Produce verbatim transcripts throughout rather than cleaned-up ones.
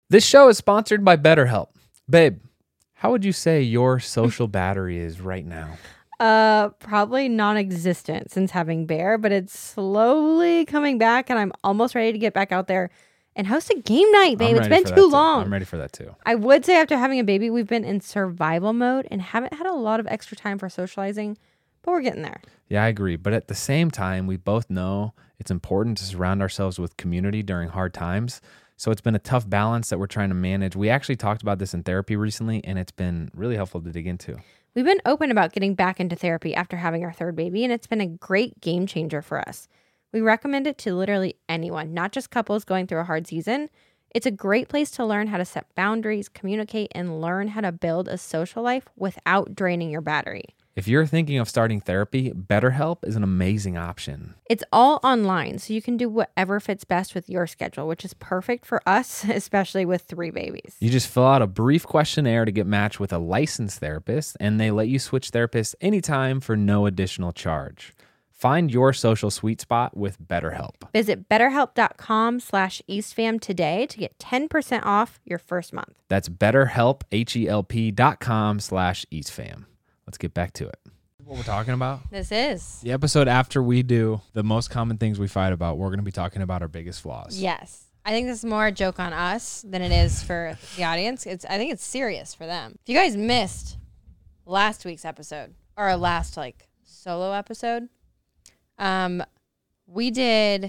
This show is sponsored by BetterHelp. Babe, how would you say your social battery is right now? Uh, probably non-existent since having Bear, but it's slowly coming back, and I'm almost ready to get back out there and host a game night, babe. It's been too long. I'm ready for that too. I would say after having a baby, we've been in survival mode and haven't had a lot of extra time for socializing, but we're getting there. Yeah, I agree. But at the same time, we both know it's important to surround ourselves with community during hard times. So it's been a tough balance that we're trying to manage. We actually talked about this in therapy recently, and it's been really helpful to dig into. We've been open about getting back into therapy after having our third baby, and it's been a great game changer for us. We recommend it to literally anyone, not just couples going through a hard season. It's a great place to learn how to set boundaries, communicate, and learn how to build a social life without draining your battery. If you're thinking of starting therapy, BetterHelp is an amazing option. It's all online, so you can do whatever fits best with your schedule, which is perfect for us, especially with three babies. You just fill out a brief questionnaire to get matched with a licensed therapist, and they let you switch therapists anytime for no additional charge. Find your social sweet spot with BetterHelp. Visit betterhelp.com slash eastfam today to get ten percent off your first month. That's betterhelp, H-E-L-P dot com slash eastfam. Let's get back to it. What we're talking about? This is. The episode after we do the most common things we fight about, we're going to be talking about our biggest flaws. Yes. I think this is more a joke on us than it is for the audience. It's I think it's serious for them. If you guys missed last week's episode, or our last like solo episode, um, we did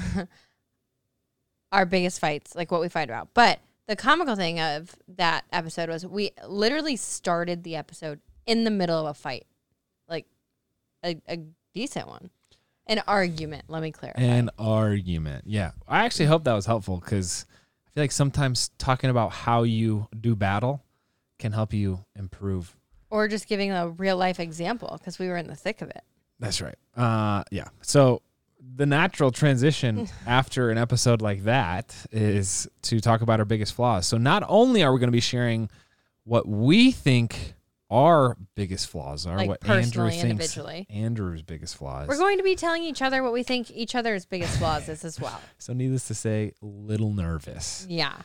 our biggest fights, like what we fight about. But the comical thing of that episode was we literally started the episode in the middle of a fight, like a, a decent one, an argument. Let me clarify. An argument. Yeah. I actually hope that was helpful because I feel like sometimes talking about how you do battle can help you improve. Or just giving a real life example because we were in the thick of it. That's right. Uh, yeah. So the natural transition after an episode like that is to talk about our biggest flaws. So not only are we going to be sharing what we think our biggest flaws are, like what Andrew thinks individually. Andrew's biggest flaws. We're going to be telling each other what we think each other's biggest flaws is as well. So needless to say, a little nervous. Yeah.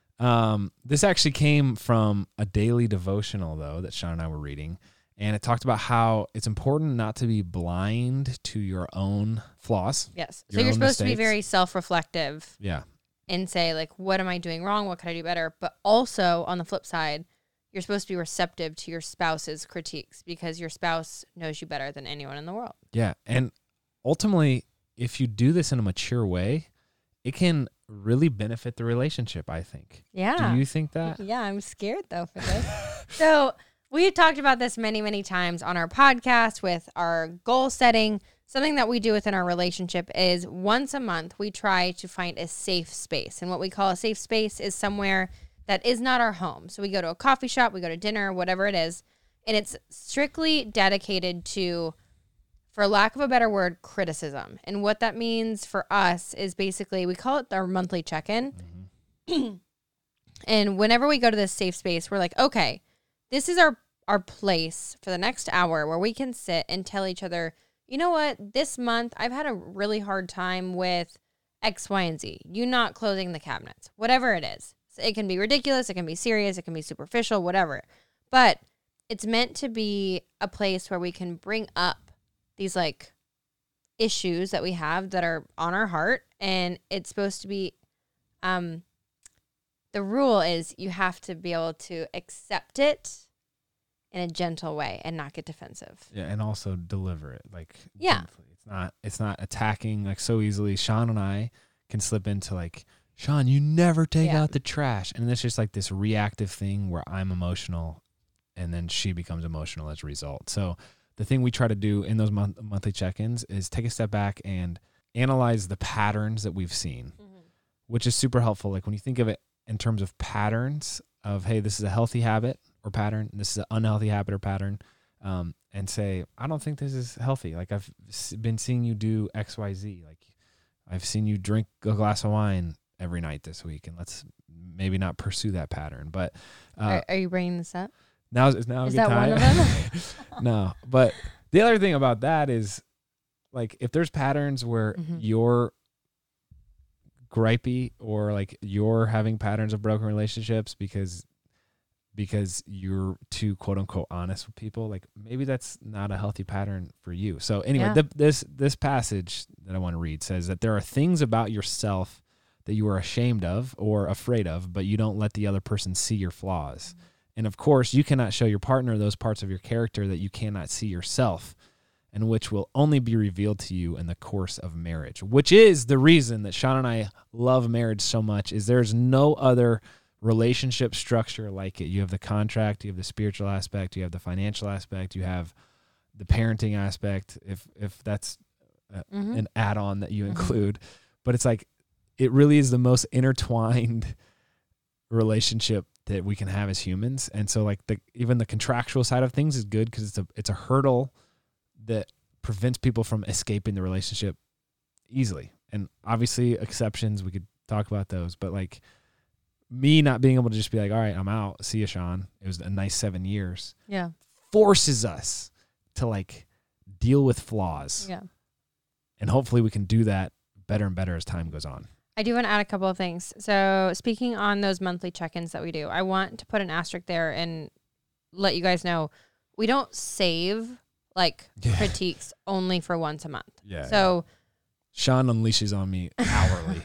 Um, this actually came from a daily devotional, though, that Sean and I were reading. And it talked about how it's important not to be blind to your own flaws. Yes. So you're supposed mistakes. to be very self-reflective. Yeah. And say, like, what am I doing wrong? What could I do better? But also, on the flip side, you're supposed to be receptive to your spouse's critiques because your spouse knows you better than anyone in the world. Yeah. And ultimately, if you do this in a mature way, it can really benefit the relationship, I think. Yeah. Do you think that? Yeah, I'm scared, though, for this. So we had talked about this many, many times on our podcast with our goal setting. Something that we do within our relationship is once a month, we try to find a safe space. And what we call a safe space is somewhere that is not our home. So we go to a coffee shop, we go to dinner, whatever it is, and it's strictly dedicated to, for lack of a better word, criticism. And what that means for us is basically, we call it our monthly check-in. Mm-hmm. And whenever we go to this safe space, we're like, okay, this is our, our place for the next hour where we can sit and tell each other, you know what, this month I've had a really hard time with X, Y, and Z. You not closing the cabinets, whatever it is. It can be ridiculous, it can be serious, it can be superficial, whatever. But it's meant to be a place where we can bring up these like issues that we have that are on our heart. And it's supposed to be, um, the rule is you have to be able to accept it in a gentle way and not get defensive. Yeah, and also deliver it. Like, yeah. Gently. It's not, it's not attacking like so easily. Sean and I can slip into like, Sean, you never take yeah. out the trash. And it's just like this reactive thing where I'm emotional and then she becomes emotional as a result. So the thing we try to do in those month- monthly check-ins is take a step back and analyze the patterns that we've seen, mm-hmm. which is super helpful. Like when you think of it in terms of patterns of, hey, this is a healthy habit or pattern, this is an unhealthy habit or pattern, um, and say, I don't think this is healthy. Like I've been seeing you do X, Y, Z. Like I've seen you drink a glass of wine every night this week, and let's maybe not pursue that pattern. But uh, are, are you bringing this up? Now is now is a good that time? one of them? No, but the other thing about that is, like, if there's patterns where mm-hmm. you're gripey or like you're having patterns of broken relationships because because you're too quote unquote honest with people, like maybe that's not a healthy pattern for you. So anyway, Yeah. the, this this passage that I want to read says that there are things about yourself that you are ashamed of or afraid of, but you don't let the other person see your flaws. Mm-hmm. And of course, you cannot show your partner those parts of your character that you cannot see yourself, and which will only be revealed to you in the course of marriage, which is the reason that Sean and I love marriage so much. Is there's no other relationship structure like it. You have the contract, you have the spiritual aspect, you have the financial aspect, you have the parenting aspect, if if that's a, mm-hmm. an add-on that you include. Mm-hmm. But it's like, it really is the most intertwined relationship that we can have as humans. And so like the even the contractual side of things is good because it's a it's a hurdle that prevents people from escaping the relationship easily. And obviously exceptions, we could talk about those, but like me not being able to just be like, all right, I'm out. See you, Sean. It was a nice seven years. Yeah. Forces us to like deal with flaws. Yeah. And hopefully we can do that better and better as time goes on. I do want to add a couple of things. So speaking on those monthly check-ins that we do, I want to put an asterisk there and let you guys know we don't save like yeah. critiques only for once a month. Yeah. So Sean unleashes on me hourly.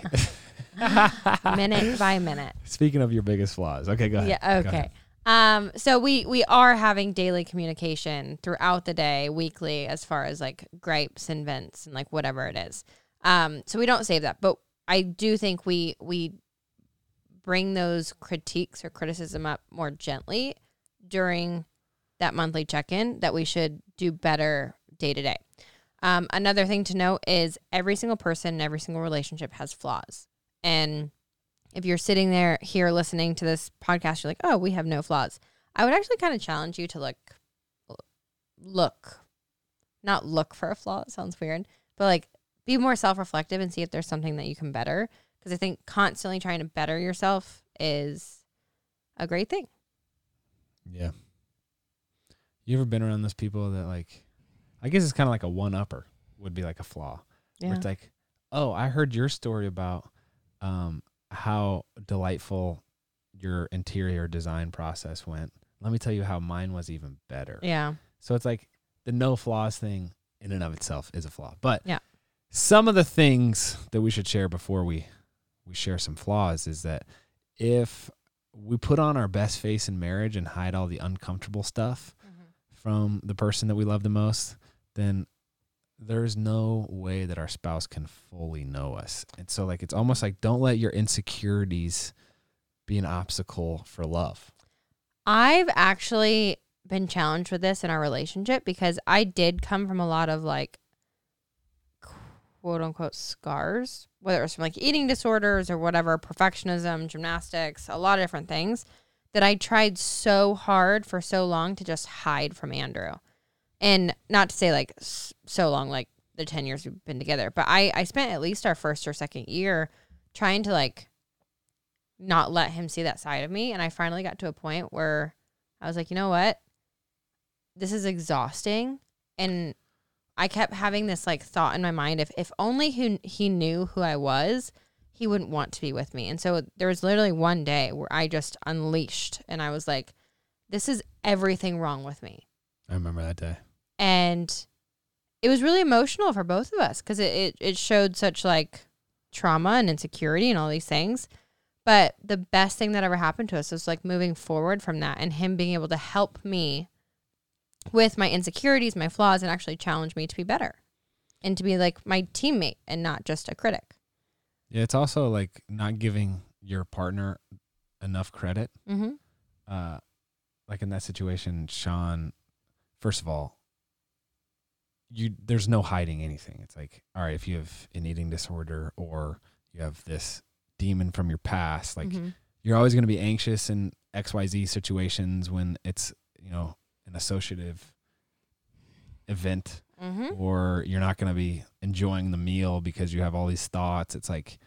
minute by minute. Speaking of your biggest flaws. Okay, go ahead. Yeah, okay. Um, so we we are having daily communication throughout the day, weekly, as far as like gripes and vents and like whatever it is. Um, so we don't save that, but I do think we we bring those critiques or criticism up more gently during that monthly check-in, that we should do better day to day. Um, another thing to note is every single person in every single relationship has flaws. And if you're sitting there here listening to this podcast, you're like, oh, we have no flaws. I would actually kind of challenge you to look, look, not look for a flaw. It sounds weird, but like be more self-reflective and see if there's something that you can better. Because I think constantly trying to better yourself is a great thing. Yeah. You ever been around those people that like, I guess it's kind of like a one-upper would be like a flaw. Yeah. Where it's like, oh, I heard your story about um, how delightful your interior design process went. Let me tell you how mine was even better. Yeah. So it's like the no flaws thing in and of itself is a flaw. But yeah. some of the things that we should share before we, we share some flaws is that if we put on our best face in marriage and hide all the uncomfortable stuff mm-hmm. from the person that we love the most, then there's no way that our spouse can fully know us. And so like, it's almost like, don't let your insecurities be an obstacle for love. I've actually been challenged with this in our relationship because I did come from a lot of like quote unquote scars, whether it was from like eating disorders or whatever, perfectionism, gymnastics, a lot of different things that I tried so hard for so long to just hide from Andrew. And not to say like so long, like the ten years we've been together, but I, I spent at least our first or second year trying to like not let him see that side of me. And I finally got to a point where I was like, you know what? This is exhausting. And I kept having this like thought in my mind, if, if only he, he knew who I was, he wouldn't want to be with me. And so there was literally one day where I just unleashed and I was like, this is everything wrong with me. I remember that day. And it was really emotional for both of us because it, it, it showed such like trauma and insecurity and all these things. But the best thing that ever happened to us was like moving forward from that and him being able to help me with my insecurities, my flaws, and actually challenge me to be better and to be like my teammate and not just a critic. Yeah, it's also like not giving your partner enough credit. Mm-hmm. Uh, like in that situation, Sean, first of all, you there's no hiding anything. It's like, all right, if you have an eating disorder or you have this demon from your past, like mm-hmm. you're always going to be anxious in X Y Z situations when it's, you know, an associative event mm-hmm. or you're not going to be enjoying the meal because you have all these thoughts. It's like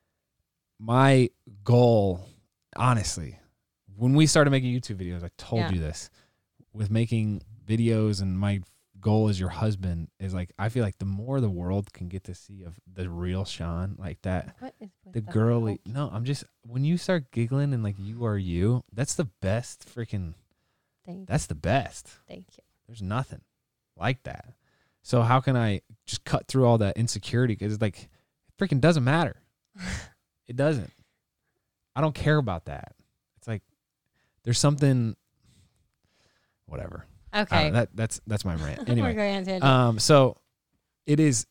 my goal, honestly, when we started making YouTube videos, I told yeah. you this, with making videos and my goal as your husband is like, I feel like the more the world can get to see of the real Sean like that. What is with the doesn't girly. help. No, I'm just when you start giggling and like you are you. That's the best freaking. Thank That's the best. Thank you. There's nothing like that. So how can I just cut through all that insecurity? Because it's like it freaking doesn't matter. It doesn't. I don't care about that. It's like there's something. Whatever. Okay. Uh, that that's that's my rant. We're Anyway, going on a tangent. um, so it is,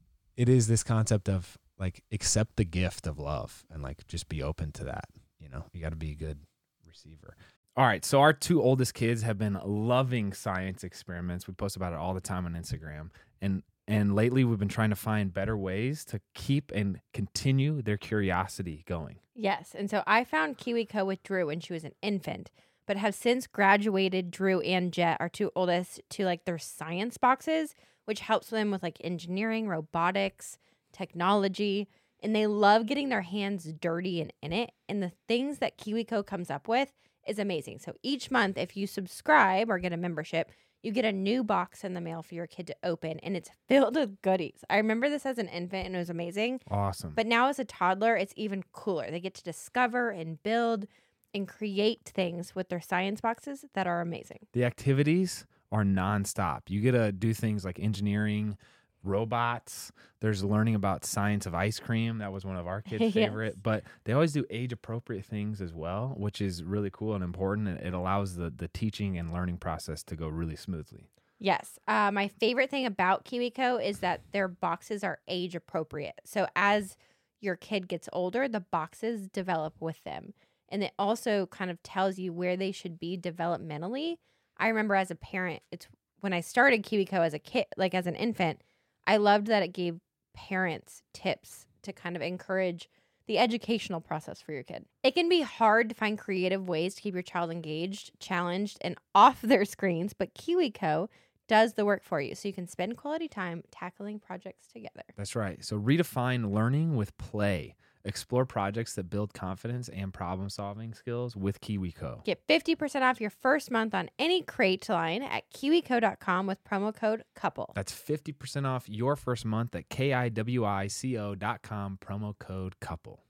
it is this concept of like accept the gift of love and like just be open to that. You know, you got to be a good receiver. All right, so our two oldest kids have been loving science experiments. We post about it all the time on Instagram, and and lately we've been trying to find better ways to keep and continue their curiosity going. Yes. And so I found KiwiCo with Drew when she was an infant, but have since graduated Drew and Jet, our two oldest, to like their science boxes, which helps them with like engineering, robotics, technology. And they love getting their hands dirty and in it. And the things that KiwiCo comes up with is amazing. So each month, if you subscribe or get a membership, you get a new box in the mail for your kid to open, and it's filled with goodies. I remember this as an infant, and it was amazing. Awesome. But now as a toddler, it's even cooler. They get to discover and build and create things with their science boxes that are amazing. The activities are nonstop. You get to do things like engineering, robots. There's learning about science of ice cream. That was one of our kids' Yes. favorite. But they always do age-appropriate things as well, which is really cool and important. And it allows the, the teaching and learning process to go really smoothly. Yes. Uh, my favorite thing about KiwiCo is that their boxes are age appropriate. So as your kid gets older, the boxes develop with them. And it also kind of tells you where they should be developmentally. I remember as a parent, it's when I started KiwiCo as a kid, like as an infant, I loved that it gave parents tips to kind of encourage the educational process for your kid. It can be hard to find creative ways to keep your child engaged, challenged, and off their screens, but KiwiCo does the work for you, so you can spend quality time tackling projects together. That's right. So redefine learning with play. Explore projects that build confidence and problem-solving skills with KiwiCo. Get fifty percent off your first month on any crate line at kiwico dot com with promo code COUPLE. That's fifty percent off your first month at kiwico dot com, promo code COUPLE.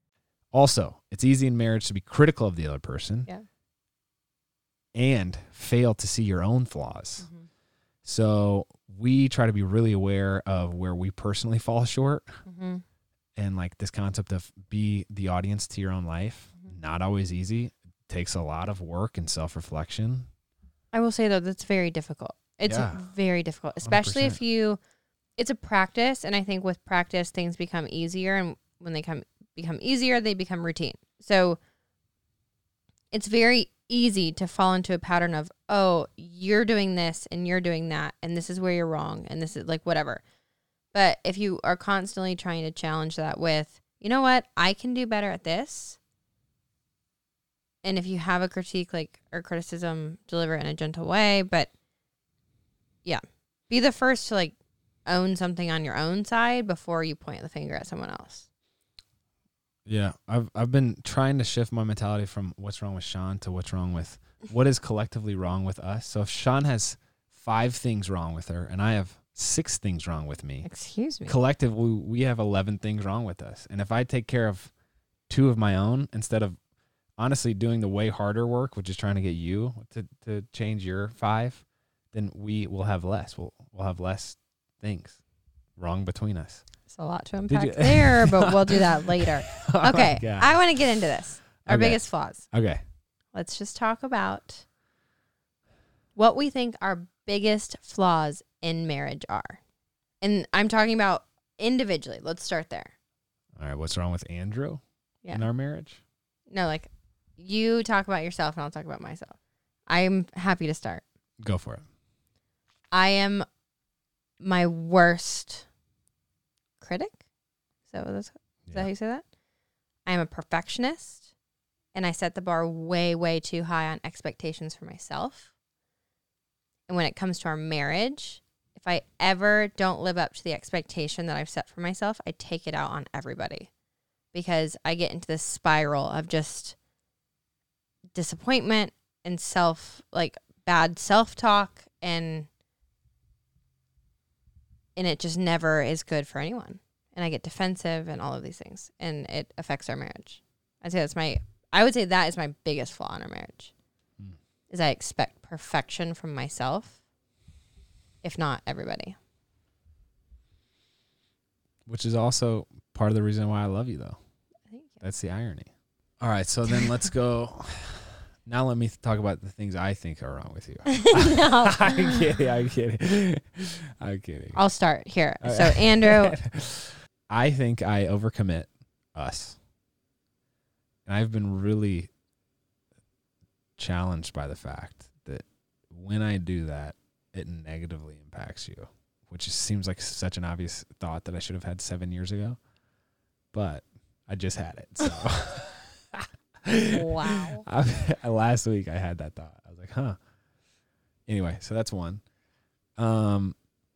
Also, it's easy in marriage to be critical of the other person Yeah. and fail to see your own flaws. Mm-hmm. So we try to be really aware of where we personally fall short. Mm-hmm. And like this concept of be the audience to your own life, Mm-hmm. not always easy. It takes a lot of work and self-reflection. I will say, though, that's very difficult. It's Yeah. very difficult, especially one hundred if percent. you, it's a practice. And I think with practice, things become easier. And when they come become easier, they become routine. So it's very easy to fall into a pattern of, oh, you're doing this and you're doing that. And this is where you're wrong. And this is like whatever. But if you are constantly trying to challenge that with, you know what, I can do better at this. And if you have a critique like or criticism, deliver it in a gentle way. But yeah, be the first to like own something on your own side before you point the finger at someone else. Yeah, I've I've been trying to shift my mentality from what's wrong with Sean to what's wrong with what is collectively wrong with us. So if Sean has five things wrong with her and I have six things wrong with me, Excuse me. collectively we have eleven things wrong with us. And if I take care of two of my own instead of honestly doing the way harder work, which is trying to get you to, to change your five, then we will have less. We'll we'll have less things wrong between us. It's a lot to you- unpack there, but we'll do that later. Oh my Okay, God. I want to get into this. Our Okay. biggest flaws. Okay. Let's just talk about what we think our biggest flaws in marriage are. And I'm talking about individually. Let's start there. All right. What's wrong with Andrew Yeah. in our marriage? No, like you talk about yourself and I'll talk about myself. I'm happy to start. Go for it. I am my worst critic. So that's, is that Yeah. how you say that? I am a perfectionist and I set the bar way, way too high on expectations for myself. And when it comes to our marriage, if I ever don't live up to the expectation that I've set for myself, I take it out on everybody because I get into this spiral of just disappointment and self, like bad self-talk, and and it just never is good for anyone. and I get defensive and all of these things, and it affects our marriage. I'd say that's my, I would say that is my biggest flaw in our marriage, mm. is I expect perfection from myself, if not everybody. Which is also part of the reason why I love you, though. Thank you. That's the irony. All right, so then let's go. Now let me talk about the things I think are wrong with you. No. I'm kidding. I'm kidding. I'm kidding. I'll start here. So, Andrew. I think I overcommit us. And I've been really challenged by the fact that when I do that, it negatively impacts you, which just seems like such an obvious thought that I should have had seven years ago. But I just had it. So. Wow. I, last week I had that thought. I was like, huh. Anyway, so that's one. Um,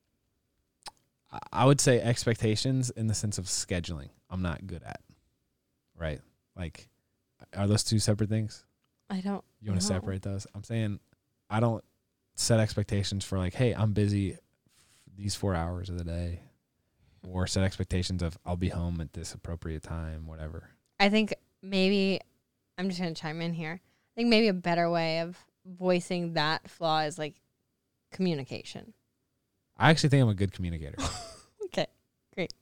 I would say expectations in the sense of scheduling, I'm not good at. Right? Like, are those two separate things? I don't. You want to separate those? I'm saying I don't set expectations for like, hey, I'm busy these four hours of the day, or set expectations of I'll be home at this appropriate time, whatever. I think maybe I'm just going to chime in here. I think maybe a better way of voicing that flaw is like communication. I actually think I'm a good communicator. Okay, great.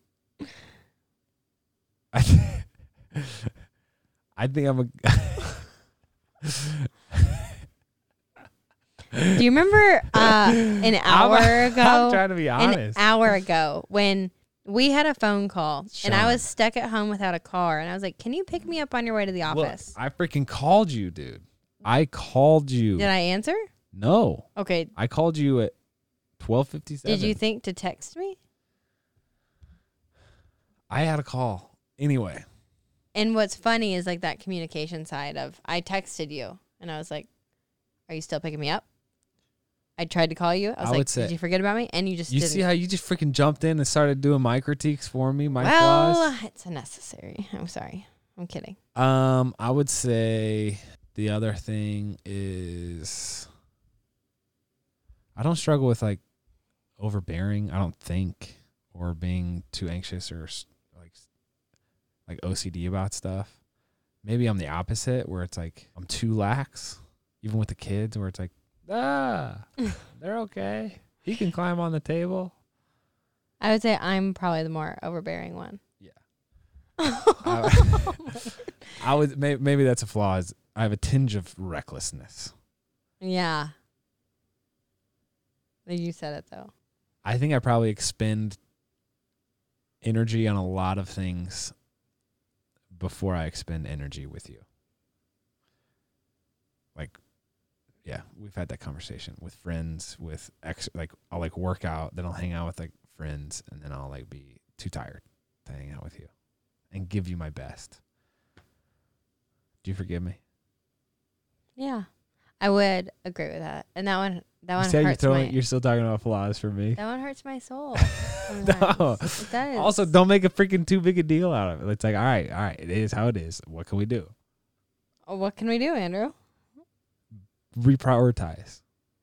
I, th- I think I'm a... Do you remember uh, an hour I'm, ago? I'm trying to be honest. An hour ago when we had a phone call Sean. and I was stuck at home without a car, and I was like, "Can you pick me up on your way to the office?" Well, I freaking called you, dude. I called you. Did I answer? No. Okay. I called you at twelve fifty-seven. Did you think to text me? I had a call. Anyway. And what's funny is like that communication side of I texted you and I was like, "Are you still picking me up?" I tried to call you. I was I like, would say, "Did you forget about me?" And you just you didn't. see how you just freaking jumped in and started doing my critiques for me, my well, flaws? it's unnecessary. I'm sorry. I'm kidding. Um, I would say the other thing is I don't struggle with like overbearing, I don't think, or being too anxious or like like O C D about stuff. Maybe I'm the opposite, where it's like I'm too lax, even with the kids, where it's like, ah, they're okay. He can climb on the table. I would say I'm probably the more overbearing one. Yeah. I, I would maybe, maybe that's a flaw. Is I have a tinge of recklessness. Yeah. You said it though. I think I probably expend energy on a lot of things before I expend energy with you. Like, yeah, we've had that conversation with friends, with ex, like I'll like work out, then I'll hang out with like friends, and then I'll like be too tired to hang out with you and give you my best. Do you forgive me? Yeah, I would agree with that. And that one, that You one said hurts you're, throwing, my. you're still talking about flaws for me. That one hurts my soul. No. It does. Also, don't make a freaking too big a deal out of it. It's like, all right, all right, it is how it is. What can we do? Oh, what can we do, Andrew? Reprioritize.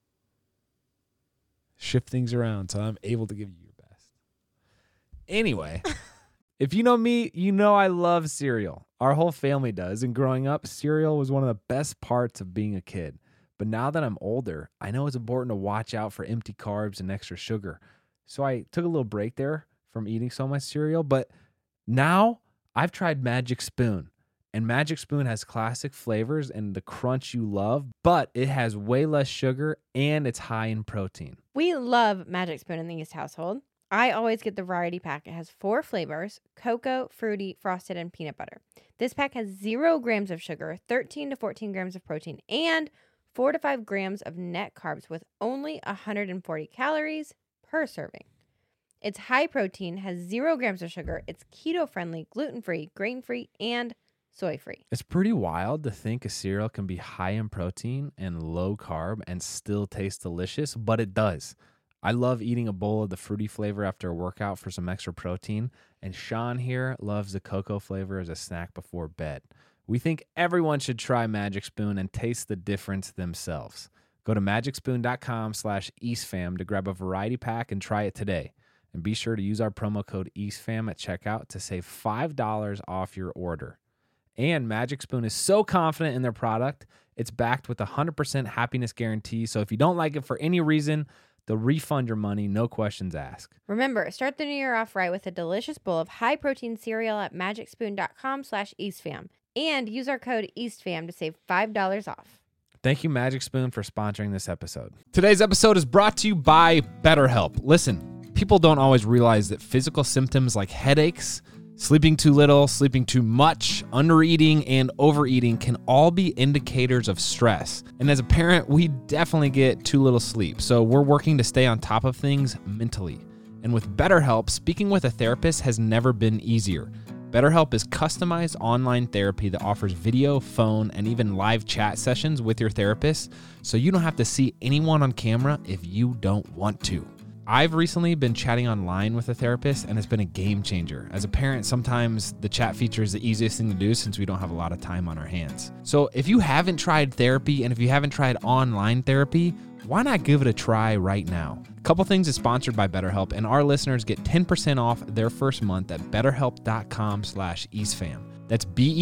Shift things around so I'm able to give you your best. Anyway, if you know me, you know I love cereal. Our whole family does. And growing up, cereal was one of the best parts of being a kid. But now that I'm older, I know it's important to watch out for empty carbs and extra sugar. So I took a little break there from eating so much cereal. But now I've tried Magic Spoon. And Magic Spoon has classic flavors and the crunch you love, but it has way less sugar and it's high in protein. We love Magic Spoon in the East household. I always get the variety pack. It has four flavors: cocoa, fruity, frosted, and peanut butter. This pack has zero grams of sugar, thirteen to fourteen grams of protein, and four to five grams of net carbs with only one hundred forty calories per serving. It's high protein, has zero grams of sugar. It's keto-friendly, gluten-free, grain-free, and soy-free. It's pretty wild to think a cereal can be high in protein and low carb and still taste delicious, but it does. I love eating a bowl of the fruity flavor after a workout for some extra protein, and Sean here loves the cocoa flavor as a snack before bed. We think everyone should try Magic Spoon and taste the difference themselves. Go to magic spoon dot com slash east fam to grab a variety pack and try it today. And be sure to use our promo code EastFam at checkout to save five dollars off your order. And Magic Spoon is so confident in their product, it's backed with a one hundred percent happiness guarantee. So if you don't like it for any reason, they'll refund your money, no questions asked. Remember, start the new year off right with a delicious bowl of high-protein cereal at magicspoon.com slash EastFam. And use our code EastFam to save five dollars off. Thank you, Magic Spoon, for sponsoring this episode. Today's episode is brought to you by BetterHelp. Listen, people don't always realize that physical symptoms like headaches, sleeping too little, sleeping too much, undereating, and overeating can all be indicators of stress. And as a parent, we definitely get too little sleep. So we're working to stay on top of things mentally. And with BetterHelp, speaking with a therapist has never been easier. BetterHelp is customized online therapy that offers video, phone, and even live chat sessions with your therapist, so you don't have to see anyone on camera if you don't want to. I've recently been chatting online with a therapist, and it's been a game changer. As a parent, sometimes the chat feature is the easiest thing to do since we don't have a lot of time on our hands. So if you haven't tried therapy, and if you haven't tried online therapy, why not give it a try right now? A Couple Things is sponsored by BetterHelp, and our listeners get ten percent off their first month at betterhelp.com slash EastFam. That's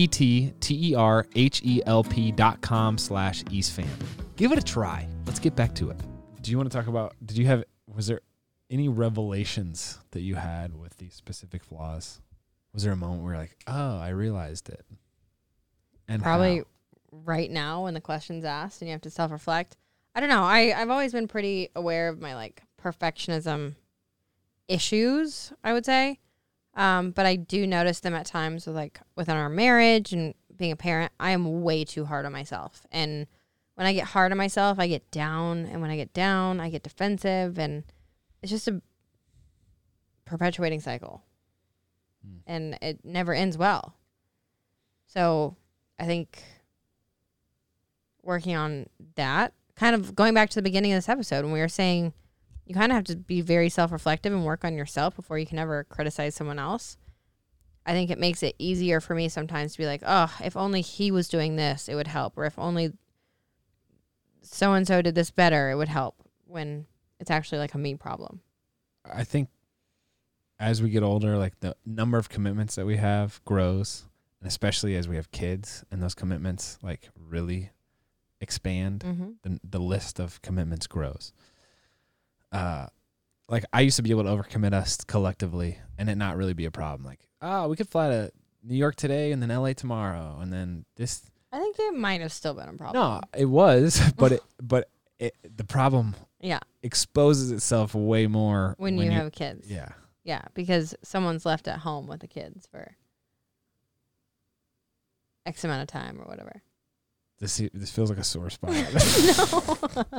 B-E-T-T-E-R-H-E-L-P dot com slash EastFam. Give it a try. Let's get back to it. Do you want to talk about, did you have, was there any revelations that you had with these specific flaws? Was there a moment where you're like, oh, I realized it? And Probably how? right now when the question's asked and you have to self-reflect. I don't know. I, I've always been pretty aware of my like perfectionism issues, I would say. Um, but I do notice them at times with like within our marriage and being a parent. I am way too hard on myself. And when I get hard on myself, I get down. And when I get down, I get defensive. And it's just a perpetuating cycle. Mm. And it never ends well. So I think working on that, kind of going back to the beginning of this episode when we were saying you kind of have to be very self-reflective and work on yourself before you can ever criticize someone else. I think it makes it easier for me sometimes to be like, oh, if only he was doing this, it would help. Or if only so-and-so did this better, it would help, when it's actually like a me problem. I think as we get older, like the number of commitments that we have grows, and especially as we have kids and those commitments like really expand, mm-hmm. the the list of commitments grows. Uh, like I used to be able to overcommit us collectively and it not really be a problem. Like, oh, we could fly to New York today and then L A tomorrow, and then this. I think it might have still been a problem. No, it was, but it, but it, the problem, yeah, exposes itself way more when, when you, you have kids. Yeah, yeah, because someone's left at home with the kids for X amount of time or whatever. This this feels like a sore spot. No.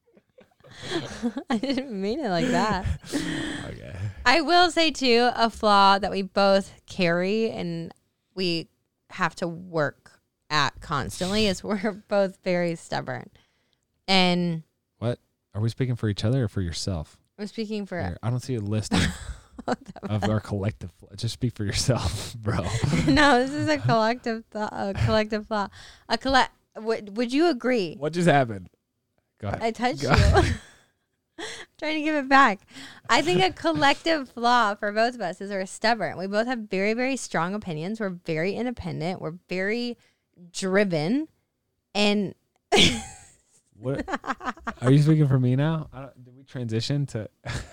I didn't mean it like that. Okay. I will say, too, a flaw that we both carry and we have to work at constantly is we're both very stubborn. And what? Are we speaking for each other or for yourself? I'm speaking for... Here, I don't see a list of, of our collective flaw. Just speak for yourself, bro. No, this is a collective th- a collective flaw. A collect. Would Would you agree? What just happened? Go ahead. I touched Go you. ahead. I'm trying to give it back. I think a collective flaw for both of us is we're stubborn. We both have very, very strong opinions. We're very independent. We're very driven. And what? Are you speaking for me now? I don't, did we transition to?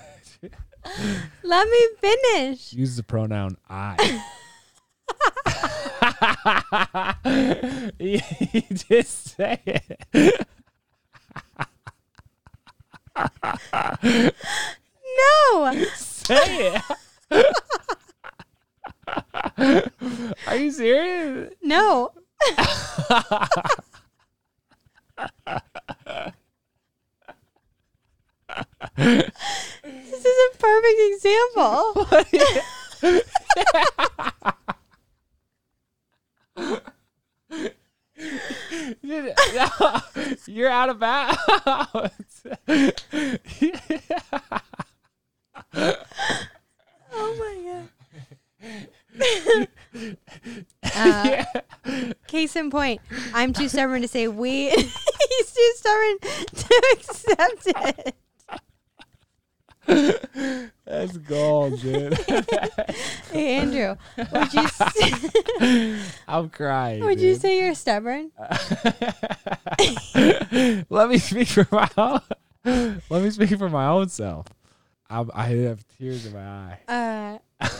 Let me finish. Use the pronoun I. You just say it. No. Say it. Are you serious? No. This is a perfect example. No, you're out of bounds. Oh my god. uh, yeah. Case in point, I'm too stubborn to say we. He's too stubborn to accept it. That's gold, dude. Hey, Andrew, would you say, I'm crying. would dude. you say you're stubborn? Let me speak for my own. Let me speak for my own self. I'm, I have tears in my eye. Uh,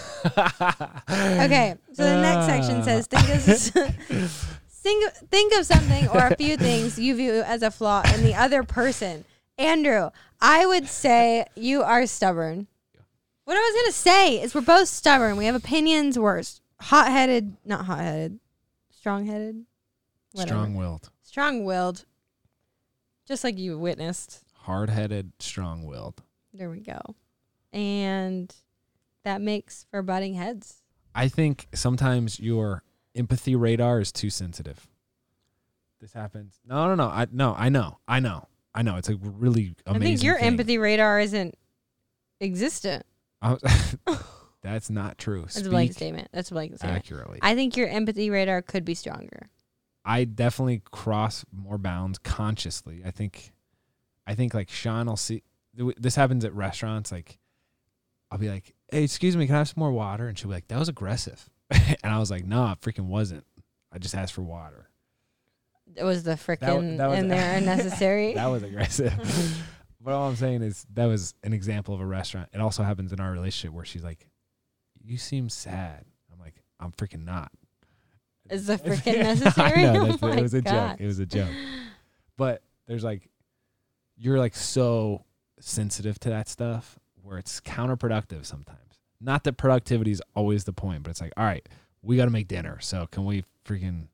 okay, so the next section says think of think, think of something or a few things you view as a flaw in the other person. Andrew, I would say you are stubborn. What I was gonna say is we're both stubborn. We have opinions. We're hot-headed, not hot-headed, strong-headed, whatever. Strong-willed. Strong-willed, just like you witnessed. Hard-headed, strong-willed. There we go. And that makes for butting heads. I think sometimes your empathy radar is too sensitive. This happens. No, no, no. I no, I know. I know. I know. It's a really amazing I think your thing. empathy radar isn't existent. I, that's not true. That's Speak a blank statement. That's a blank statement. accurately. I think your empathy radar could be stronger. I definitely cross more bounds consciously. I think, I think like Sean will see. This happens at restaurants. Like, I'll be like, "Hey, excuse me, can I have some more water?" And she'll be like, "That was aggressive," and I was like, "No, it freaking wasn't. I just asked for water." It was the frickin' that was- in there unnecessary. That was aggressive. But all I'm saying is that was an example of a restaurant. It also happens in our relationship where she's like, "You seem sad." I'm like, "I'm freaking not." Is the frickin' necessary? I know, Oh that's, my it was a gosh. joke. It was a joke. But there's like, you're like so sensitive to that stuff where it's counterproductive sometimes. Not that productivity is always the point, but it's like, all right, we got to make dinner. So can we freaking...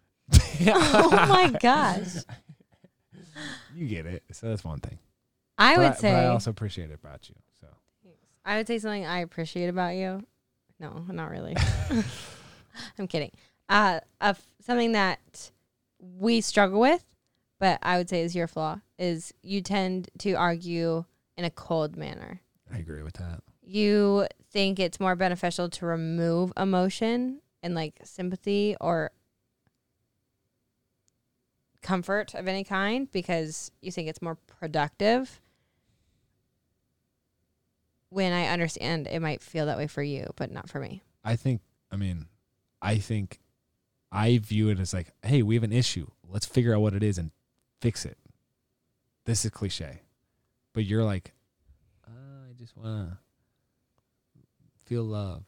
Oh my gosh. You get it. So that's one thing. I But would I, say... But I also appreciate it about you. So I would say something I appreciate about you. No, not really. I'm kidding. Uh, of something that we struggle with, but I would say is your flaw, is you tend to argue in a cold manner. I agree with that. You think it's more beneficial to remove emotion and like sympathy or comfort of any kind because you think it's more productive. When I understand it might feel that way for you, but not for me. I think, I mean, I think I view it as like, hey, we have an issue. Let's figure out what it is and fix it. This is cliche. But you're like, oh, I just want to feel loved.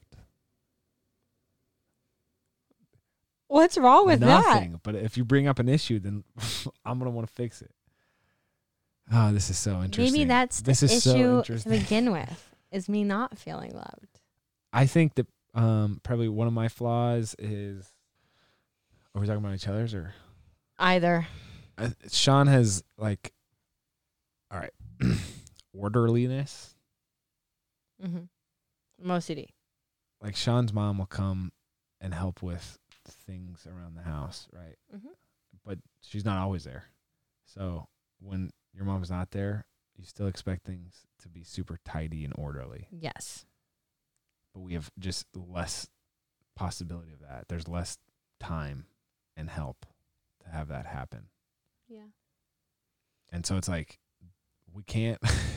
What's wrong with Nothing. that? But if you bring up an issue, then I'm going to want to fix it. Oh, this is so interesting. Maybe that's the this is so issue to interesting. begin with, is me not feeling loved. I think that um, probably one of my flaws is, are we talking about each other's or? Either. Uh, Sean has like, all right, orderliness. Mm-hmm. I'm O C D. Like Sean's mom will come and help with things around the house, right? Mm-hmm. But she's not always there. So when your mom's not there, you still expect things to be super tidy and orderly. Yes. But we have just less possibility of that. There's less time and help to have that happen. Yeah. And so it's like, we can't,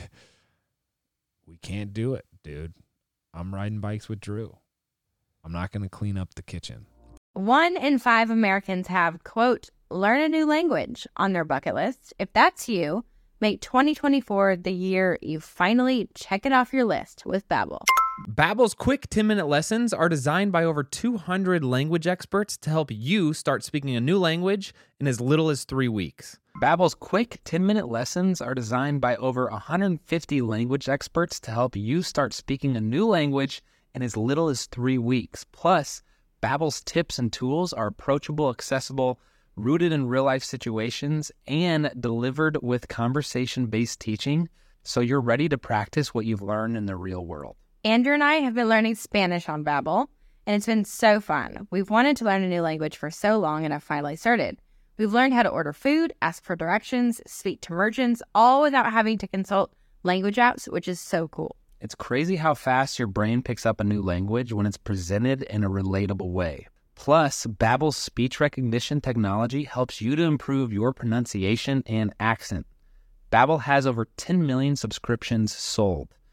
we can't do it, dude. I'm riding bikes with Drew. I'm not going to clean up the kitchen. One in five Americans have, quote, learn a new language on their bucket list. If that's you, make twenty twenty-four the year you finally check it off your list with Babbel. Babbel's quick ten-minute lessons are designed by over two hundred language experts to help you start speaking a new language in as little as three weeks. Babbel's quick ten-minute lessons are designed by over one hundred fifty language experts to help you start speaking a new language in as little as three weeks. Plus, Babbel's tips and tools are approachable, accessible, rooted in real-life situations, and delivered with conversation-based teaching, so you're ready to practice what you've learned in the real world. Andrew and I have been learning Spanish on Babbel, and it's been so fun. We've wanted to learn a new language for so long, and have finally started. We've learned how to order food, ask for directions, speak to merchants, all without having to consult language apps, which is so cool. It's crazy how fast your brain picks up a new language when it's presented in a relatable way. Plus, Babbel's speech recognition technology helps you to improve your pronunciation and accent. Babbel has over ten million subscriptions sold.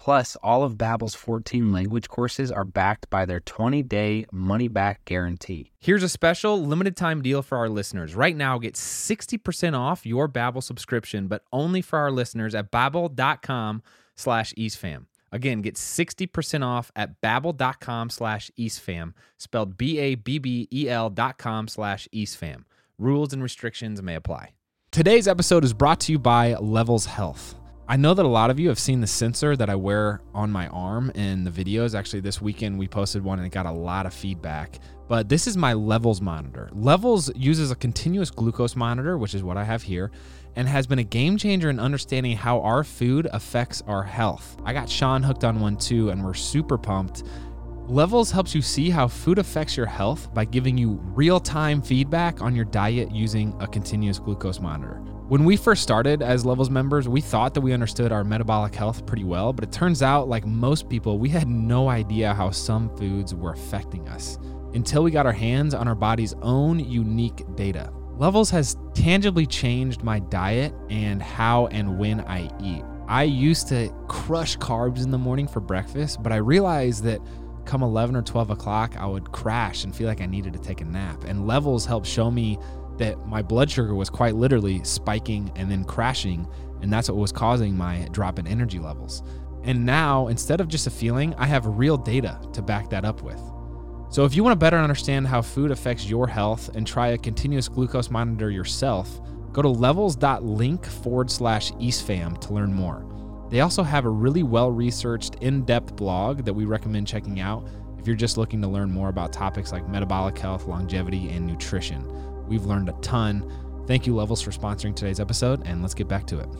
Plus, all of Babbel's fourteen language courses are backed by their twenty-day money-back guarantee. Here's a special limited-time deal for our listeners. Right now, get sixty percent off your Babbel subscription, but only for our listeners at babbel.com slash eastfam. Again, get sixty percent off at babbel.com slash eastfam, spelled B-A-B-B-E-L dot com slash eastfam. Rules and restrictions may apply. Today's episode is brought to you by Levels Health. I know that a lot of you have seen the sensor that I wear on my arm in the videos. Actually, this weekend we posted one and it got a lot of feedback. But this is my Levels monitor. Levels uses a continuous glucose monitor, which is what I have here, and has been a game changer in understanding how our food affects our health. I got Sean hooked on one too, and we're super pumped. Levels helps you see how food affects your health by giving you real-time feedback on your diet using a continuous glucose monitor. When we first started as Levels members, we thought that we understood our metabolic health pretty well, but it turns out, like most people, we had no idea how some foods were affecting us until we got our hands on our body's own unique data. Levels has tangibly changed my diet and how and when I eat. I used to crush carbs in the morning for breakfast, but I realized that come eleven or twelve o'clock, I would crash and feel like I needed to take a nap. And Levels helped show me that my blood sugar was quite literally spiking and then crashing, and that's what was causing my drop in energy levels. And now, instead of just a feeling, I have real data to back that up with. So if you want to better understand how food affects your health and try a continuous glucose monitor yourself, go to levels.link forward slash eastfam to learn more. They also have a really well-researched, in-depth blog that we recommend checking out if you're just looking to learn more about topics like metabolic health, longevity, and nutrition. We've learned a ton. Thank you, Levels, for sponsoring today's episode, and let's get back to it.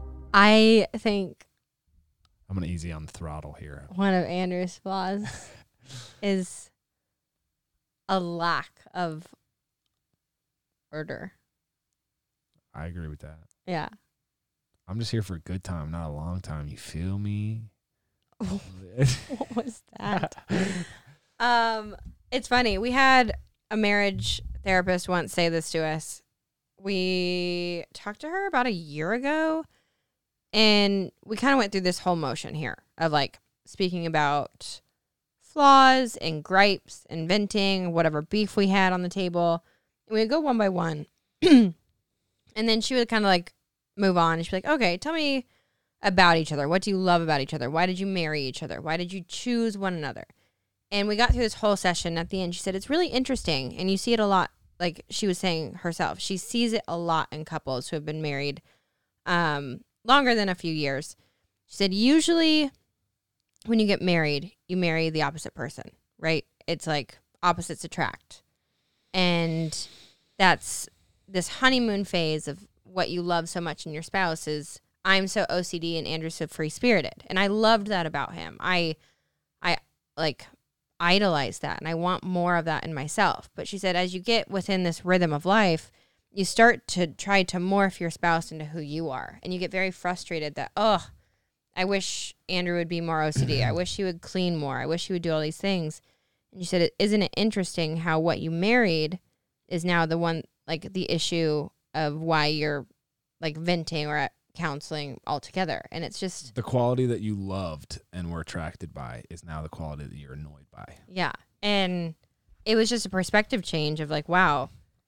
I think I'm going to easy on the throttle here. one of Andrew's flaws is a lack of order. I agree with that. Yeah. I'm just here for a good time, not a long time. You feel me? What was that? um, it's funny. We had a marriage therapist once say this to us. We talked to her about a year ago, and we kind of went through this whole motion here of like speaking about flaws and gripes and venting, whatever beef we had on the table. And we would go one by one. And then she would kind of like move on and she'd be like, okay, tell me about each other. What do you love about each other? Why did you marry each other? Why did you choose one another? And we got through this whole session. At the end, she said, it's really interesting. And you see it a lot. Like she was saying herself, she sees it a lot in couples who have been married um, longer than a few years. She said, usually when you get married, you marry the opposite person, right? It's like opposites attract. And that's this honeymoon phase of what you love so much in your spouse is I'm so O C D and Andrew's so free-spirited. And I loved that about him. I, I like idolize that and I want more of that in myself. But she said, as you get within this rhythm of life, you start to try to morph your spouse into who you are. And you get very frustrated that, oh, I wish Andrew would be more O C D. I wish he would clean more. I wish he would do all these things. And you said, isn't it interesting how what you married is now the one, like the issue of why you're like venting or at counseling altogether. And it's just the quality that you loved and were attracted by is now the quality that you're annoyed by. Yeah. And it was just a perspective change of like, wow,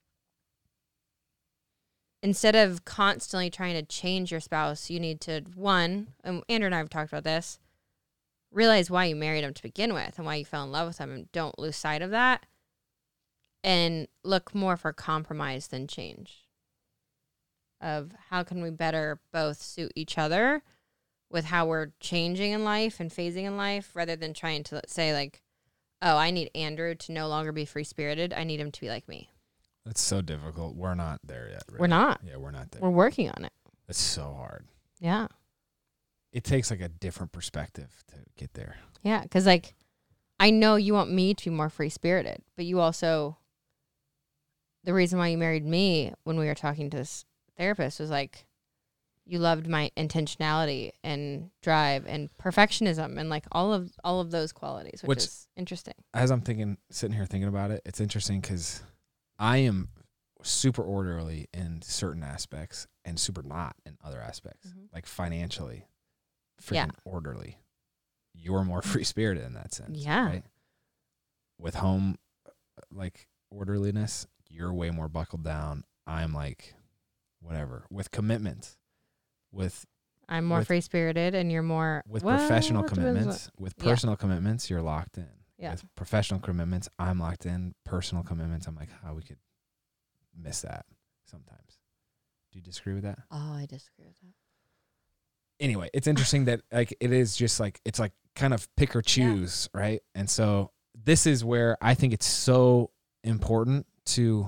instead of constantly trying to change your spouse, you need to, one, and Andrew and I have talked about this, realize why you married him to begin with and why you fell in love with him, and don't lose sight of that and look more for compromise than change. Of how can we better both suit each other with how we're changing in life and phasing in life, rather than trying to say like, oh, I need Andrew to no longer be free-spirited. I need him to be like me. That's so difficult. We're not there yet. Really. We're not. Yeah, we're not there. We're working on it. It's so hard. Yeah. It takes like a different perspective to get there. Yeah, because like I know you want me to be more free-spirited, but you also, the reason why you married me when we were talking to this therapist was like, you loved my intentionality and drive and perfectionism and like all of all of those qualities, which, which is interesting. As I'm thinking, sitting here thinking about it, it's interesting because I am super orderly in certain aspects and super not in other aspects, mm-hmm. like financially, freaking yeah. orderly. you're more free spirited in that sense. Yeah. Right? With home, like orderliness, you're way more buckled down. I'm like, whatever. With commitment, with I'm more with- free spirited, and you're more with well, professional it depends commitments, with yeah. personal commitments, you're locked in. Yeah. With professional commitments, I'm locked in. Personal commitments, I'm like, how we could miss that sometimes. Do you disagree with that? What, oh, I disagree with that. Anyway, it's interesting that like it is just like it's like kind of pick or choose, yeah. right? And so this is where I think it's so important to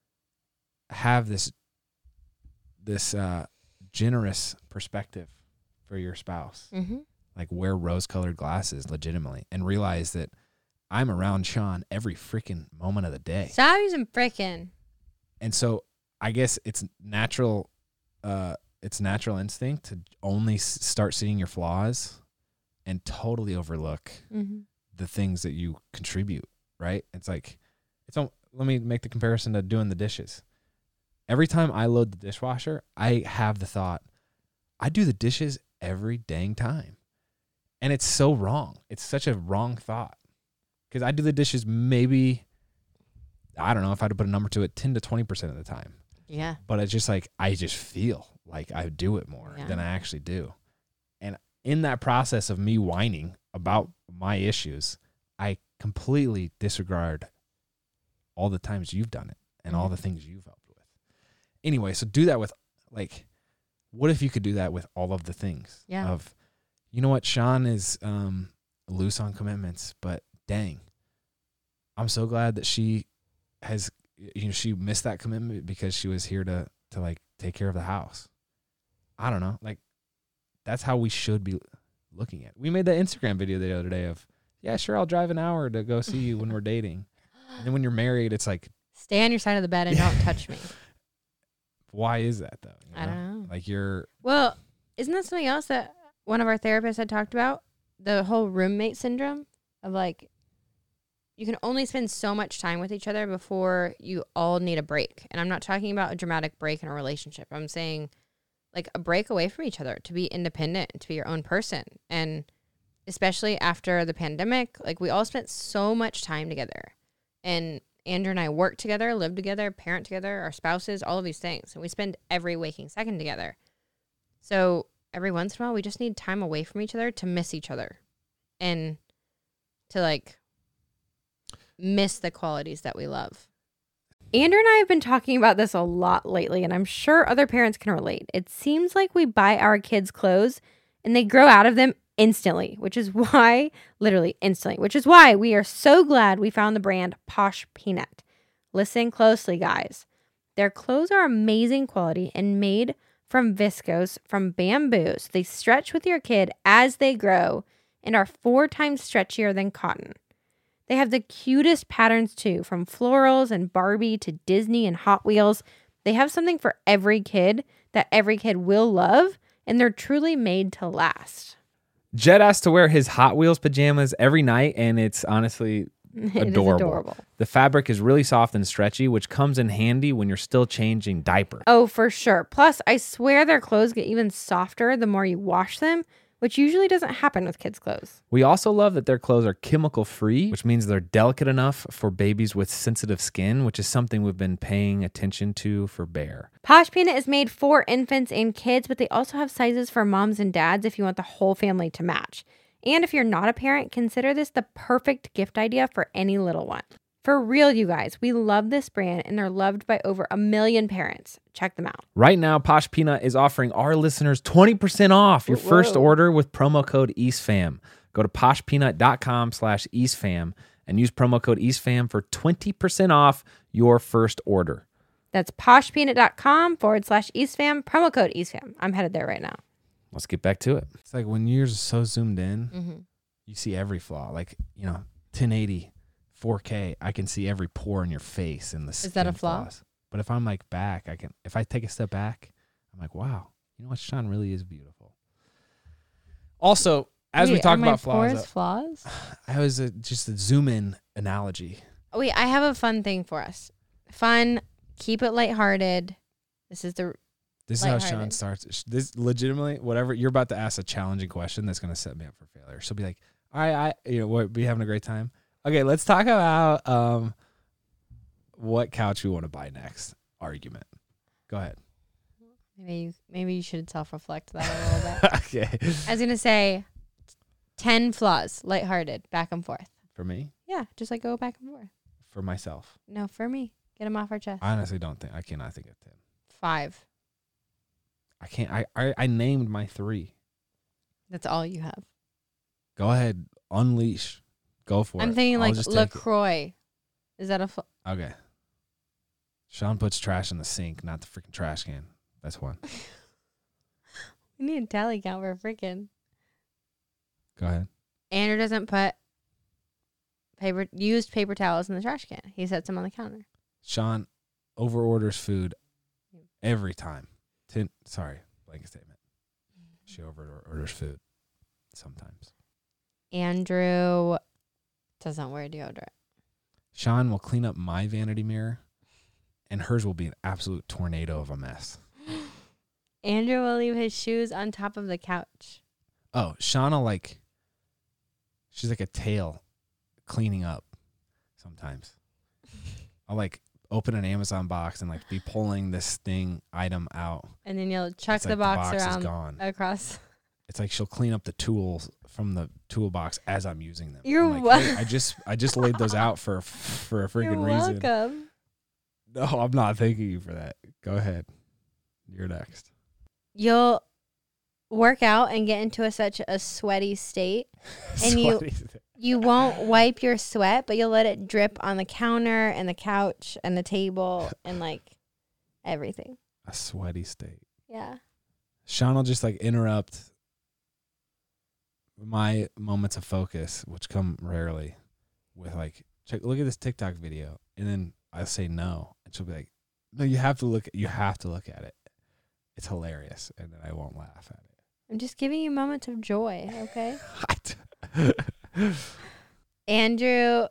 have this this uh, generous perspective for your spouse. Mm-hmm. Like wear rose-colored glasses legitimately and realize that I'm around Sean every freaking moment of the day. Stop using frickin'. And so I guess it's natural uh, it's natural instinct to only s- start seeing your flaws and totally overlook Mm-hmm. the things that you contribute, right? It's like, it's let me make the comparison to doing the dishes. Every time I load the dishwasher, I have the thought, I do the dishes every dang time. And it's so wrong. It's such a wrong thought. Because I do the dishes maybe, I don't know if I had to put a number to it, ten to twenty percent of the time. Yeah. But it's just like, I just feel like I do it more Yeah. than I actually do. And in that process of me whining about my issues, I completely disregard all the times you've done it and Mm-hmm. all the things you've helped with. Anyway, so do that with, like, what if you could do that with all of the things? Yeah. Of, you know what, Sean is um, loose on commitments, but dang, I'm so glad that she has, you know, she missed that commitment because she was here to, to like take care of the house. I don't know. Like, that's how we should be looking at it. We made that Instagram video the other day of, yeah, sure, I'll drive an hour to go see you when we're dating. And then when you're married, it's like, Stay on your side of the bed and don't touch me. why is that though? You I don't know. Like you're, Well, isn't that something else that one of our therapists had talked about? The whole roommate syndrome of like, you can only spend so much time with each other before you all need a break. And I'm not talking about a dramatic break in a relationship. I'm saying like a break away from each other to be independent, to be your own person. And especially after the pandemic, like we all spent so much time together. And Andrew and I work together, live together, parent together, our spouses, all of these things. And we spend every waking second together. So every once in a while, we just need time away from each other to miss each other and to like miss the qualities that we love. Andrew and I have been talking about this a lot lately, and I'm sure other parents can relate. It seems like we buy our kids clothes and they grow out of them instantly, which is why, literally instantly, which is why we are so glad we found the brand Posh Peanut. Listen closely, guys. Their clothes are amazing quality and made from viscose from bamboo. So they stretch with your kid as they grow and are four times stretchier than cotton. They have the cutest patterns too, from florals and Barbie to Disney and Hot Wheels. They have something for every kid that every kid will love, and they're truly made to last. Jed has to wear his Hot Wheels pajamas every night, and it's honestly It adorable. is adorable. The fabric is really soft and stretchy, which comes in handy when you're still changing diapers. Oh, for sure. Plus, I swear their clothes get even softer the more you wash them, which usually doesn't happen with kids' clothes. We also love that their clothes are chemical free, which means they're delicate enough for babies with sensitive skin, which is something we've been paying attention to for Bear. Posh Peanut is made for infants and kids, but they also have sizes for moms and dads if you want the whole family to match. And if you're not a parent, consider this the perfect gift idea for any little one. For real, you guys, we love this brand and they're loved by over a million parents. Check them out. Right now, Posh Peanut is offering our listeners twenty percent off your Whoa. first order with promo code EastFam. Go to poshpeanut.com slash EastFam and use promo code EastFam for twenty percent off your first order. That's poshpeanut.com forward slash EastFam, promo code EastFam. I'm headed there right now. Let's get back to it. it's like when you're so zoomed in, Mm-hmm. you see every flaw. Like, you know, ten eighty, four K, I can see every pore in your face and the Is that a skin flaw? flaws. But if I'm like back, I can, if I take a step back, I'm like, wow, you know what? Sean really is beautiful. Also, as we Wait, talk are my about flaws, pores flaws? I was a, just a zoom in analogy. Oh, wait, I have a fun thing for us. Fun, keep it lighthearted. This is the This is how Sean Lighthearted. starts. This legitimately, whatever you're about to ask a challenging question that's going to set me up for failure. She'll be like, All right, I you know what, we having a great time. Okay, let's talk about um what couch we want to buy next. Argument. Go ahead. Maybe maybe you should self-reflect that a little bit. Okay. I was gonna say ten flaws, lighthearted, back and forth. For me? Yeah, just like go back and forth. For myself. No, for me. Get them off our chest. I honestly don't think I cannot think of ten. Five. I can't I, I, I named my three. That's all you have. Go ahead. Unleash. Go for I'm it. thinking I'll like just take it. LaCroix. Is that a fl- Okay. Sean puts trash in the sink, not the freaking trash can. That's one. We need a tally count for freaking. Go ahead. Andrew doesn't put paper used paper towels in the trash can. He sets them on the counter. Sean over orders food every time. Tin, sorry, blanket statement. She over orders food sometimes. Andrew doesn't wear deodorant. Sean will clean up my vanity mirror, and hers will be an absolute tornado of a mess. Andrew will leave his shoes on top of the couch. Oh, Sean will like, she's like a tail cleaning up sometimes. I'll like open an Amazon box and like be pulling this thing item out. And then you'll chuck It's the like box, the box is around gone. across. It's like she'll clean up the tools from the toolbox as I'm using them. You're I'm like, wel- hey, I just I just laid those out for for a freaking You're reason. welcome. No, I'm not thanking you for that. Go ahead. You're next. You'll work out and get into a, such a sweaty state. And you- Sweaty. You won't wipe your sweat, but you'll let it drip on the counter and the couch and the table and like everything. A sweaty state. Yeah. Sean will just like interrupt my moments of focus, which come rarely, with like, check, look at this TikTok video, and then I say no, and she'll be like, no, you have to look, you have to look at it. It's hilarious, and then I won't laugh at it. I'm just giving you moments of joy, okay? I Andrew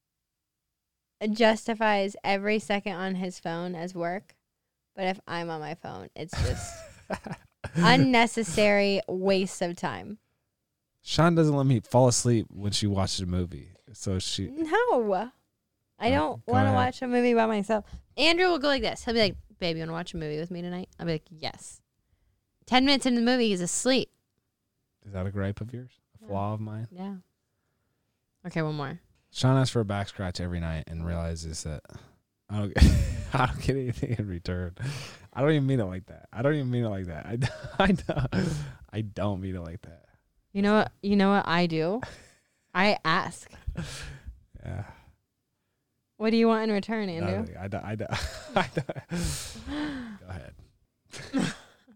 justifies every second on his phone as work, but if I'm on my phone, it's just unnecessary waste of time. Sean doesn't let me fall asleep when she watches a movie, so she. No, I Oh, don't go want to ahead. watch a movie by myself. Andrew will go like this. He'll be like, "Babe, you want to watch a movie with me tonight?" I'll be like, "Yes." Ten minutes into the movie, he's asleep. Is that a gripe of yours? A flaw of mine? Yeah. Okay, one more. Sean asks for a back scratch every night and realizes that I don't get, I don't get anything in return. I don't even mean it like that. I don't even mean it like that. I, I, don't, I don't mean it like that. You know what? You know what I do? I ask. Yeah. What do you want in return, Andrew? Nothing. I don't, I don't, I don't. Go ahead.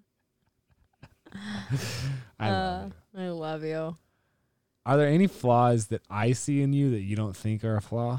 I love Uh, you. I love you. Are there any flaws that I see in you that you don't think are a flaw?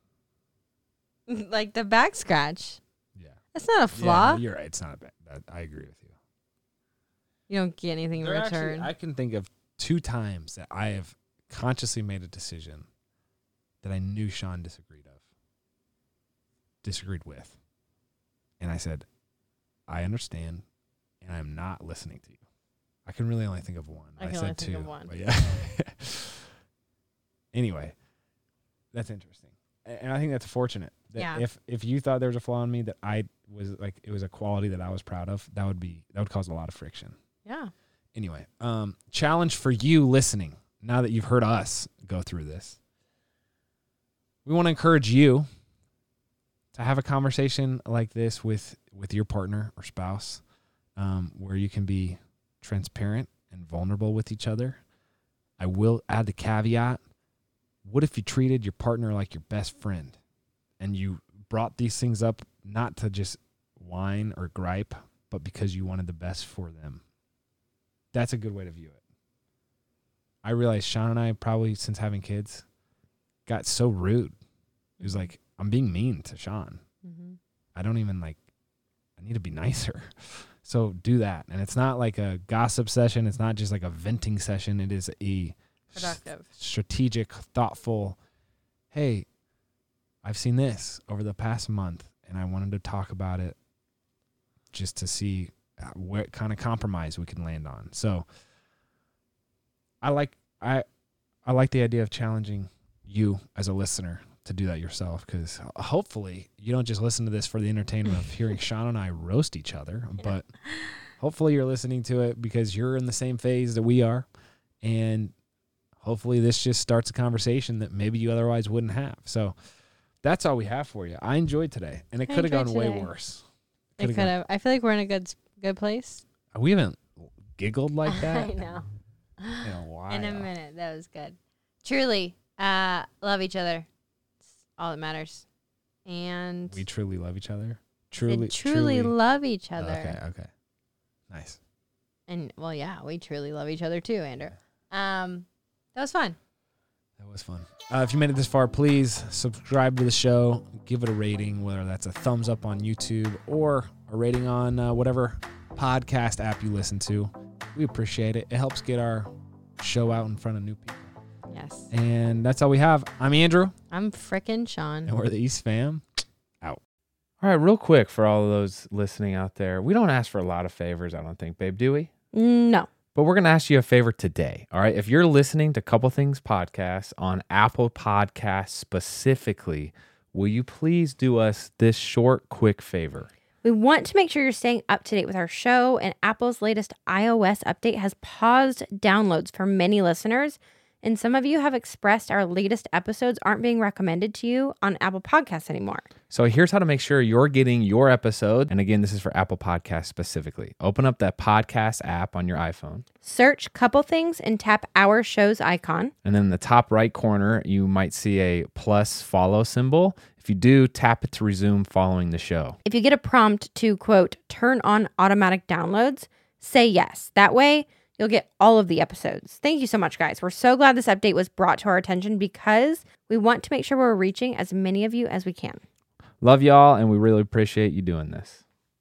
Like the back scratch. Yeah. That's not a Yeah, flaw. no, you're right. It's not bad. That, I agree with you. You don't get anything in There return. actually, I can think of two times that I have consciously made a decision that I knew Sean disagreed of, disagreed with. And I said, I understand, and I'm not listening to you. I can really only think of one. I can said only two, think of one. but yeah. Anyway, that's interesting. A- And I think that's fortunate. That Yeah. if if you thought there was a flaw in me that I was like, it was a quality that I was proud of, that would be, that would cause a lot of friction. yeah. Anyway, um, challenge for you listening, now that you've heard us go through this. We want to encourage you to have a conversation like this with, with your partner or spouse, um, where you can be transparent and vulnerable with each other. I will add the caveat. What if you treated your partner like your best friend and you brought these things up not to just whine or gripe, but because you wanted the best for them? That's a good way to view it. I realized Sean and I probably, since having kids, got so rude. It was like, I'm being mean to Sean. Mm-hmm. I don't even like, I need to be nicer. So do that. And it's not like a gossip session. It's not just like a venting session. It is a Productive. s- strategic, thoughtful, hey, I've seen this over the past month and I wanted to talk about it just to see what kind of compromise we can land on. So I like, I, I like the idea of challenging you as a listener to do that yourself, because hopefully you don't just listen to this for the entertainment of hearing Sean and I roast each other, but hopefully you're listening to it because you're in the same phase that we are, and hopefully this just starts a conversation that maybe you otherwise wouldn't have. So that's all we have for you. I enjoyed today, and it I could have gone enjoyed way today. worse. It could have. I feel like we're in a good good place. We haven't giggled like that I know. in a while. In a minute, that was good. Truly, uh, love each other. It's all that matters. And We truly love each other. truly, Truly, truly, love each other. Okay, okay. Nice. And well, yeah, we truly love each other too, Andrew. Um, that was fun. That was fun. Uh, if you made it this far, please subscribe to the show. Give it a rating, whether that's a thumbs up on YouTube or a rating on uh, whatever podcast app you listen to. We appreciate it. It helps get our show out in front of new people. Yes. And that's all we have. I'm Andrew, I'm frickin' Sean. and we're the East Fam. All right, real quick for all of those listening out there, we don't ask for a lot of favors, I don't think, babe, do we? No. But we're going to ask you a favor today, all right? If you're listening to Couple Things Podcast on Apple Podcasts specifically, will you please do us this short, quick favor? We want to make sure you're staying up to date with our show, and Apple's latest iOS update has paused downloads for many listeners, and some of you have expressed our latest episodes aren't being recommended to you on Apple Podcasts anymore. So here's how to make sure you're getting your episode. And again, this is for Apple Podcasts specifically. Open up that podcast app on your iPhone. Search Couple Things and tap our show's icon. And then in the top right corner, you might see a plus follow symbol. If you do, tap it to resume following the show. If you get a prompt to, quote, turn on automatic downloads, say yes. That way, you'll get all of the episodes. Thank you so much, guys. We're so glad this update was brought to our attention because we want to make sure we're reaching as many of you as we can. Love y'all, and we really appreciate you doing this.